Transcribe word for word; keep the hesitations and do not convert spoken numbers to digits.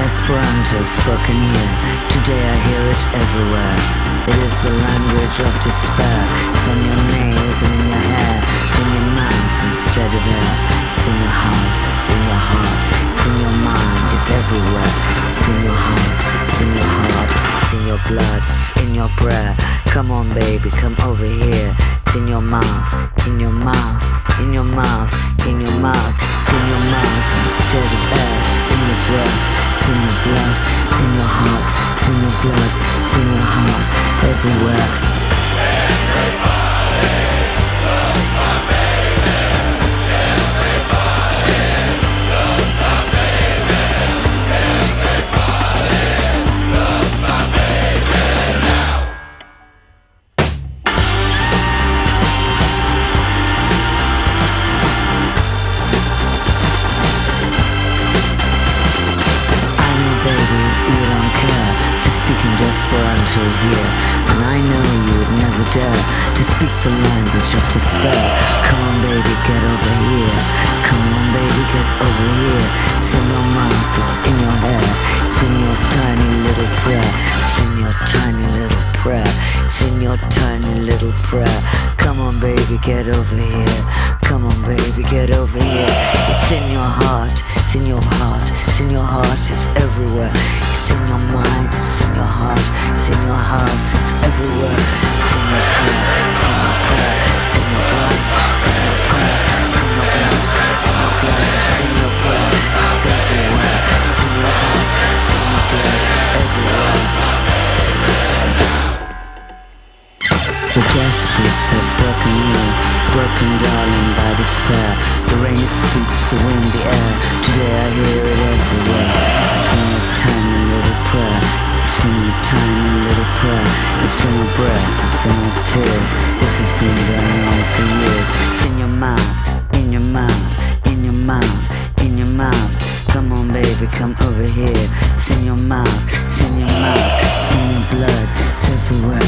Esperanto spoken here. Today I hear it everywhere. It is the language of despair. It's on your nails and in your hair. It's in your mouth instead of air. It's in your house, it's in your heart. It's in your mind, it's everywhere. It's in your heart, it's in your heart. It's in your blood, it's in your prayer. Come on baby, come over here. It's in your mouth, in your mouth, in your mouth, in your mouth. It's in your mouth instead of air. It's in your breath, it's in your blood. It's in your heart, it's in your blood. It's in your heart, it's everywhere. Everybody loves my baby. Everybody loves my baby. Everybody loves my baby now. Esperanto here, and I know you would never dare to speak the language of despair. Come on baby, get over here. Come on baby, get over here. It's in your mouth, it's in your hair. It's in your tiny little prayer. It's in your tiny little prayer. It's in your tiny little prayer. Come on baby, get over here. Come on baby, get over here. It's in your heart, it's in your heart. It's in your heart, it's everywhere. It's in your mind, it's in your heart. It's in your house, it's everywhere. It's in your prayer, it's in your prayer. It's in your blood, it's in your prayer. It's in your blood, it's in your blood. It's in your prayer, it's everywhere. It's in your heart, it's in your blood. It's everywhere. The desperate have broken you, broken darling by despair. The rain it speaks, the wind, the air. Today I hear it everywhere. It's in your tiny little prayer. It's in your tiny little prayer. It's in your breath, it's in your tears. This has been going on for years. It's in your mouth, in your mouth, in your mouth, in your mouth. Come on baby, come over here. It's in your mouth, it's in your mouth. It's in your blood, it's everywhere.